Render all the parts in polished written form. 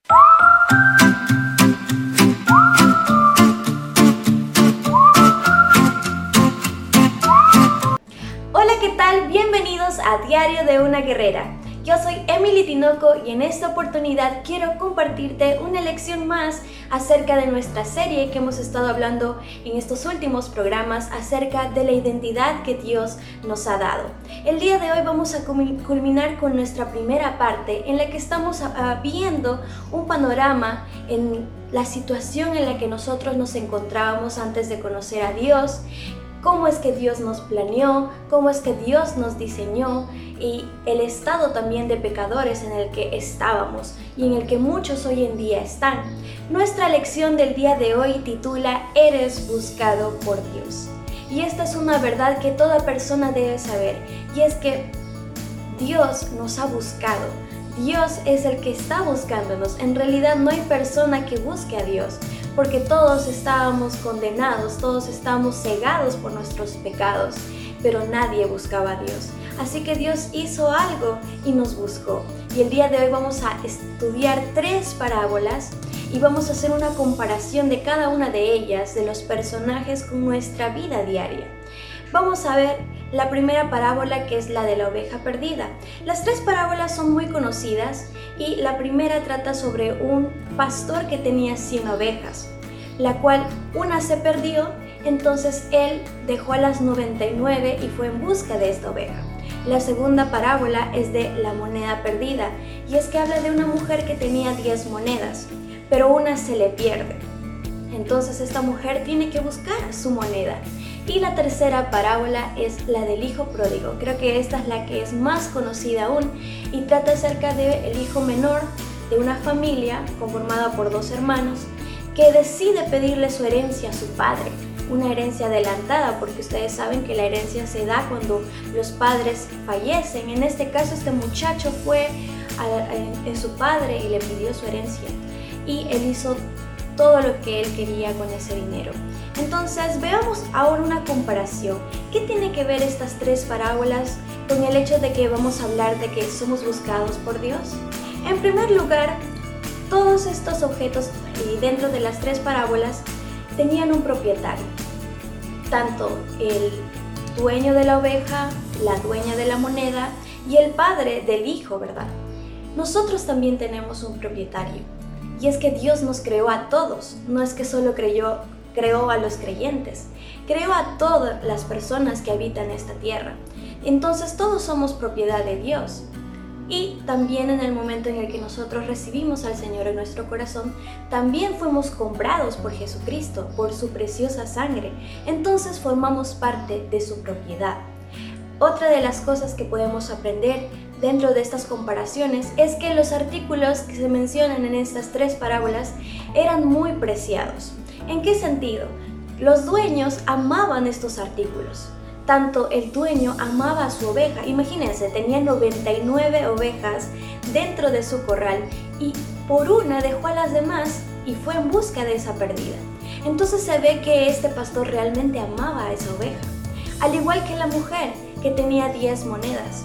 Hola, ¿qué tal? Bienvenidos a Diario de una Guerrera. Yo soy Emily Tinoco y en esta oportunidad quiero compartirte una lección más acerca de nuestra serie que hemos estado hablando en estos últimos programas acerca de la identidad que Dios nos ha dado. El día de hoy vamos a culminar con nuestra primera parte en la que estamos viendo un panorama en la situación en la que nosotros nos encontrábamos antes de conocer a Dios, cómo es que Dios nos planeó, cómo es que Dios nos diseñó y el estado también de pecadores en el que estábamos y en el que muchos hoy en día están. Nuestra lección del día de hoy titula Eres buscado por Dios. Y esta es una verdad que toda persona debe saber, y es que Dios nos ha buscado. Dios es el que está buscándonos. En realidad no hay persona que busque a Dios, porque todos estábamos condenados, todos estábamos cegados por nuestros pecados, pero nadie buscaba a Dios. Así que Dios hizo algo y nos buscó. Y el día de hoy vamos a estudiar 3 parábolas y vamos a hacer una comparación de cada una de ellas, de los personajes con nuestra vida diaria. Vamos a ver la primera parábola, que es la de la oveja perdida. Las 3 parábolas son muy conocidas y la primera trata sobre un pastor que tenía 100 ovejas, la cual una se perdió, entonces él dejó a las 99 y fue en busca de esta oveja. La segunda parábola es de la moneda perdida, y es que habla de una mujer que tenía 10 monedas, pero una se le pierde. Entonces esta mujer tiene que buscar su moneda. Y la tercera parábola es la del hijo pródigo. Creo que esta es la que es más conocida aún y trata acerca del hijo menor de una familia conformada por 2 hermanos que decide pedirle su herencia a su padre. Una herencia adelantada, porque ustedes saben que la herencia se da cuando los padres fallecen. En este caso, este muchacho fue a su padre y le pidió su herencia. Y él hizo todo lo que él quería con ese dinero. Entonces veamos ahora una comparación. ¿Qué tiene que ver estas 3 parábolas con el hecho de que vamos a hablar de que somos buscados por Dios? En primer lugar, todos estos objetos dentro de las 3 parábolas tenían un propietario. Tanto el dueño de la oveja, la dueña de la moneda y el padre del hijo, ¿verdad? Nosotros también tenemos un propietario. Y es que Dios nos creó a todos, no es que solo creó a los creyentes, creó a todas las personas que habitan esta tierra. Entonces todos somos propiedad de Dios. Y también en el momento en el que nosotros recibimos al Señor en nuestro corazón, también fuimos comprados por Jesucristo, por su preciosa sangre. Entonces formamos parte de su propiedad. Otra de las cosas que podemos aprender dentro de estas comparaciones es que los artículos que se mencionan en estas 3 parábolas eran muy preciados. ¿En qué sentido? Los dueños amaban estos artículos. Tanto el dueño amaba a su oveja. Imagínense, tenía 99 ovejas dentro de su corral y por una dejó a las demás y fue en busca de esa perdida. Entonces se ve que este pastor realmente amaba a esa oveja. Al igual que la mujer, que tenía 10 monedas.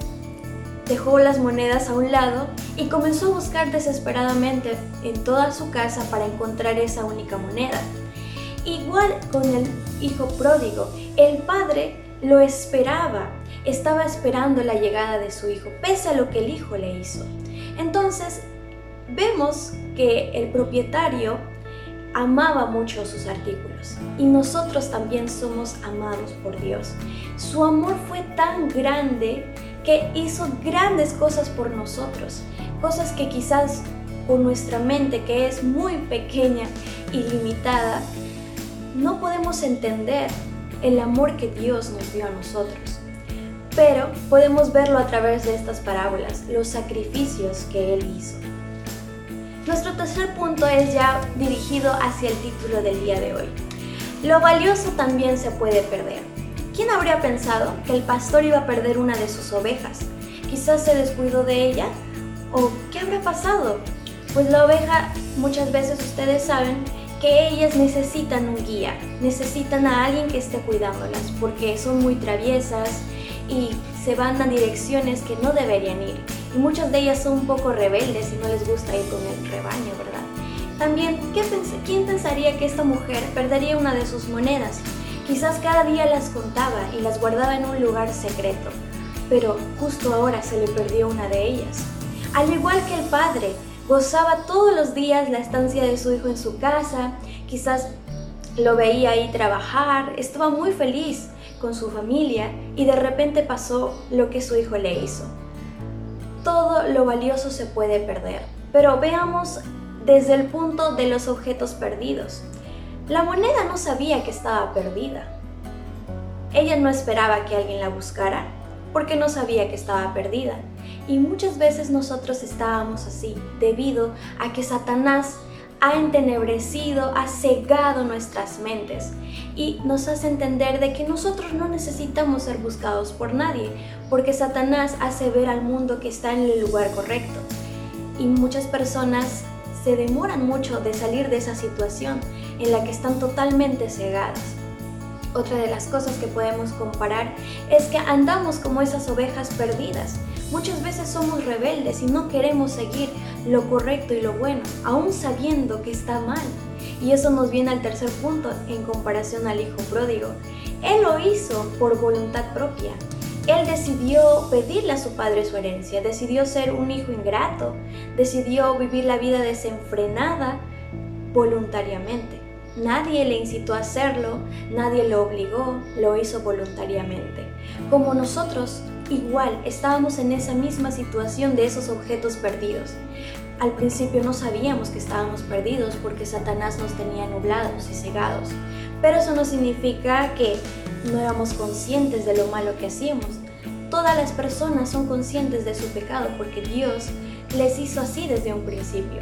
Dejó las monedas a un lado y comenzó a buscar desesperadamente en toda su casa para encontrar esa única moneda. Igual con el hijo pródigo, el padre lo esperaba, estaba esperando la llegada de su hijo, pese a lo que el hijo le hizo. Entonces, vemos que el propietario amaba mucho sus artículos y nosotros también somos amados por Dios. Su amor fue tan grande que hizo grandes cosas por nosotros, cosas que quizás con nuestra mente, que es muy pequeña y limitada, no podemos entender el amor que Dios nos dio a nosotros. Pero podemos verlo a través de estas parábolas, los sacrificios que Él hizo. Nuestro tercer punto es ya dirigido hacia el título del día de hoy. Lo valioso también se puede perder. ¿Quién habría pensado que el pastor iba a perder una de sus ovejas? Quizás se descuidó de ella. ¿O qué habrá pasado? Pues la oveja, muchas veces ustedes saben que ellas necesitan un guía, necesitan a alguien que esté cuidándolas porque son muy traviesas y se van a direcciones que no deberían ir. y muchas de ellas son un poco rebeldes y no les gusta ir con el rebaño, ¿verdad? También, ¿quién pensaría que esta mujer perdería una de sus monedas? Quizás cada día las contaba y las guardaba en un lugar secreto, pero justo ahora se le perdió una de ellas. Al igual que el padre, gozaba todos los días la estancia de su hijo en su casa, quizás lo veía ahí trabajar, estaba muy feliz con su familia y de repente pasó lo que su hijo le hizo. Todo lo valioso se puede perder, pero veamos desde el punto de los objetos perdidos. La moneda no sabía que estaba perdida. Ella no esperaba que alguien la buscara porque no sabía que estaba perdida. Y muchas veces nosotros estábamos así debido a que Satanás ha entenebrecido, ha cegado nuestras mentes y nos hace entender de que nosotros no necesitamos ser buscados por nadie, porque Satanás hace ver al mundo que está en el lugar correcto. Y muchas personas se demoran mucho de salir de esa situación en la que están totalmente cegadas. Otra de las cosas que podemos comparar es que andamos como esas ovejas perdidas. Muchas veces somos rebeldes y no queremos seguir lo correcto y lo bueno, aún sabiendo que está mal. Y eso nos viene al tercer punto en comparación al hijo pródigo. Él lo hizo por voluntad propia. Él decidió pedirle a su padre su herencia, decidió ser un hijo ingrato, decidió vivir la vida desenfrenada voluntariamente. Nadie le incitó a hacerlo, nadie lo obligó, lo hizo voluntariamente. Como nosotros, igual, estábamos en esa misma situación de esos objetos perdidos. Al principio no sabíamos que estábamos perdidos porque Satanás nos tenía nublados y cegados, pero eso no significa que no éramos conscientes de lo malo que hacíamos. Todas las personas son conscientes de su pecado porque Dios les hizo así desde un principio.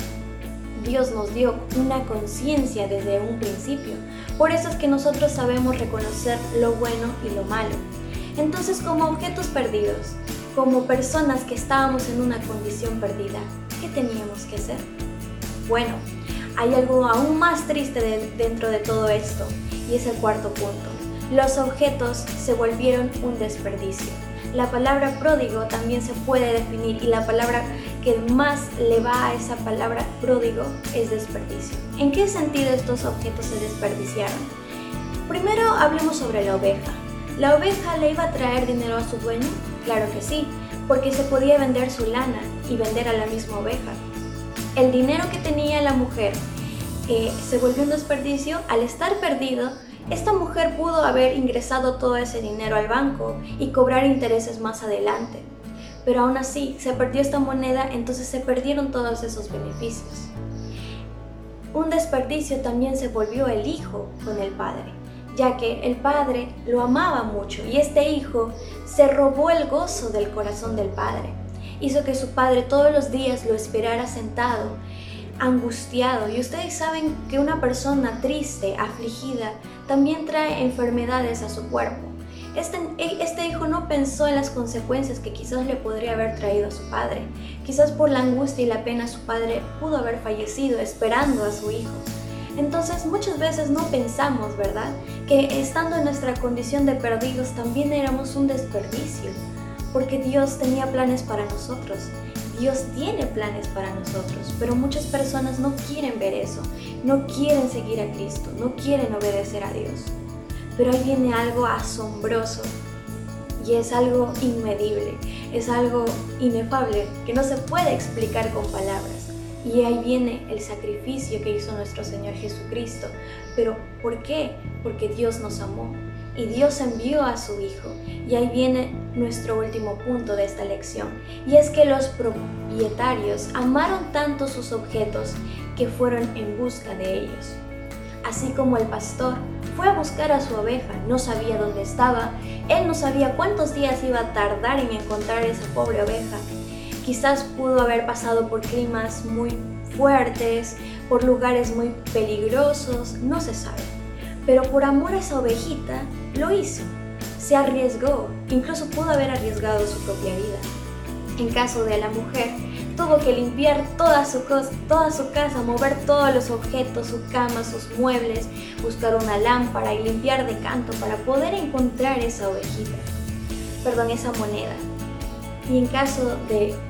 Dios nos dio una conciencia desde un principio. Por eso es que nosotros sabemos reconocer lo bueno y lo malo. Entonces, como objetos perdidos, como personas que estábamos en una condición perdida, ¿qué teníamos que hacer? Bueno, hay algo aún más triste dentro de todo esto, y es el cuarto punto. Los objetos se volvieron un desperdicio. La palabra pródigo también se puede definir y la palabra que más le va a esa palabra pródigo es desperdicio. ¿En qué sentido estos objetos se desperdiciaron? Primero hablemos sobre la oveja. ¿La oveja le iba a traer dinero a su dueño? Claro que sí, porque se podía vender su lana y vender a la misma oveja. El dinero que tenía la mujer se volvió un desperdicio. Al estar perdido, esta mujer pudo haber ingresado todo ese dinero al banco y cobrar intereses más adelante. Pero aún así, se perdió esta moneda, entonces se perdieron todos esos beneficios. Un desperdicio también se volvió el hijo con el padre, ya que el padre lo amaba mucho y este hijo se robó el gozo del corazón del padre. Hizo que su padre todos los días lo esperara sentado, angustiado. Y ustedes saben que una persona triste, afligida, también trae enfermedades a su cuerpo. Este hijo no pensó en las consecuencias que quizás le podría haber traído a su padre. Quizás por la angustia y la pena su padre pudo haber fallecido esperando a su hijo. Entonces muchas veces no pensamos, ¿verdad?, que estando en nuestra condición de perdidos también éramos un desperdicio, porque Dios tenía planes para nosotros. Dios tiene planes para nosotros, pero muchas personas no quieren ver eso, no quieren seguir a Cristo, no quieren obedecer a Dios. Pero ahí viene algo asombroso y es algo inmedible, es algo inefable que no se puede explicar con palabras. Y ahí viene el sacrificio que hizo nuestro Señor Jesucristo. ¿Pero por qué? Porque Dios nos amó y Dios envió a su Hijo. Y ahí viene nuestro último punto de esta lección, y es que los propietarios amaron tanto sus objetos que fueron en busca de ellos. Así como el pastor fue a buscar a su oveja, no sabía dónde estaba, él no sabía cuántos días iba a tardar en encontrar esa pobre oveja. Quizás pudo haber pasado por climas muy fuertes, por lugares muy peligrosos, no se sabe. Pero por amor a esa ovejita, lo hizo. Se arriesgó, incluso pudo haber arriesgado su propia vida. En caso de la mujer, tuvo que limpiar toda su casa, mover todos los objetos, su cama, sus muebles, buscar una lámpara y limpiar de canto para poder encontrar esa ovejita, esa moneda. Y en caso de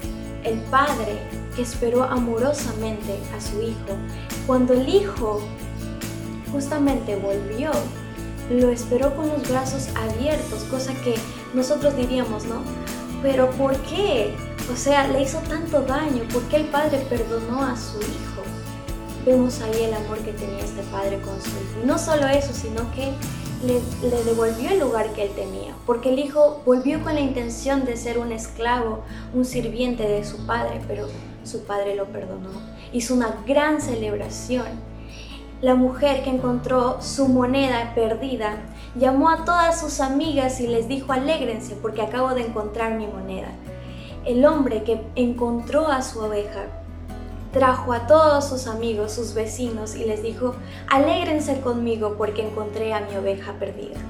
el padre que esperó amorosamente a su hijo. Cuando el hijo justamente volvió, lo esperó con los brazos abiertos, cosa que nosotros diríamos, ¿no? ¿Pero por qué? O sea, le hizo tanto daño, ¿por qué el padre perdonó a su hijo? Vemos ahí el amor que tenía este padre con su hijo. Y no solo eso, sino que le devolvió el lugar que él tenía, porque el hijo volvió con la intención de ser un esclavo, un sirviente de su padre, pero su padre lo perdonó. Hizo una gran celebración. La mujer que encontró su moneda perdida llamó a todas sus amigas y les dijo: alégrense porque acabo de encontrar mi moneda. El hombre que encontró a su oveja trajo a todos sus amigos, sus vecinos, y les dijo: alégrense conmigo porque encontré a mi oveja perdida.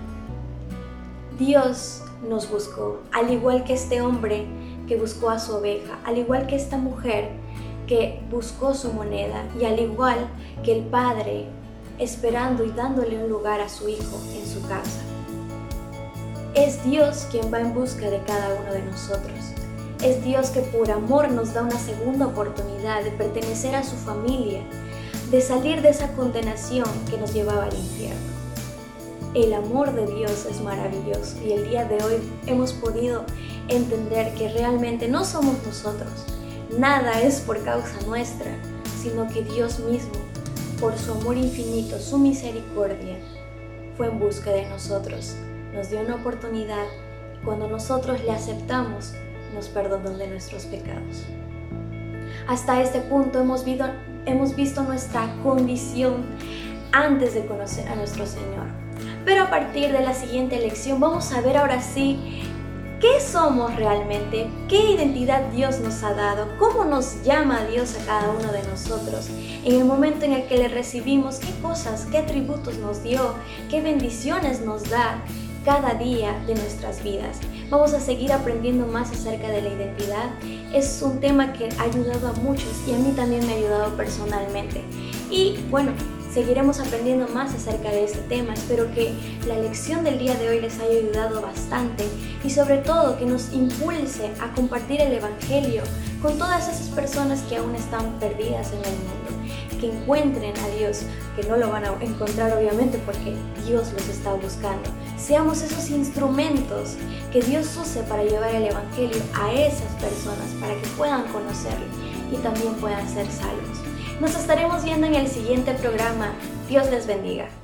Dios nos buscó, al igual que este hombre que buscó a su oveja, al igual que esta mujer que buscó su moneda, y al igual que el padre esperando y dándole un lugar a su hijo en su casa. Es Dios quien va en busca de cada uno de nosotros. Es Dios que por amor nos da una segunda oportunidad de pertenecer a su familia, de salir de esa condenación que nos llevaba al infierno. El amor de Dios es maravilloso y el día de hoy hemos podido entender que realmente no somos nosotros. Nada es por causa nuestra, sino que Dios mismo, por su amor infinito, su misericordia, fue en busca de nosotros. Nos dio una oportunidad y cuando nosotros le aceptamos, nos perdonó de nuestros pecados. Hasta este punto hemos visto nuestra condición antes de conocer a nuestro Señor. Pero a partir de la siguiente lección vamos a ver ahora sí ¿qué somos realmente? ¿Qué identidad Dios nos ha dado? ¿Cómo nos llama Dios a cada uno de nosotros? En el momento en el que le recibimos, ¿qué cosas, qué atributos nos dio? ¿Qué bendiciones nos da cada día de nuestras vidas? Vamos a seguir aprendiendo más acerca de la identidad. Es un tema que ha ayudado a muchos y a mí también me ha ayudado personalmente. Y bueno, seguiremos aprendiendo más acerca de este tema. Espero que la lección del día de hoy les haya ayudado bastante y sobre todo que nos impulse a compartir el Evangelio con todas esas personas que aún están perdidas en el mundo, que encuentren a Dios, que no lo van a encontrar obviamente porque Dios los está buscando. Seamos esos instrumentos que Dios use para llevar el Evangelio a esas personas para que puedan conocerlo y también puedan ser salvos. Nos estaremos viendo en el siguiente programa. Dios les bendiga.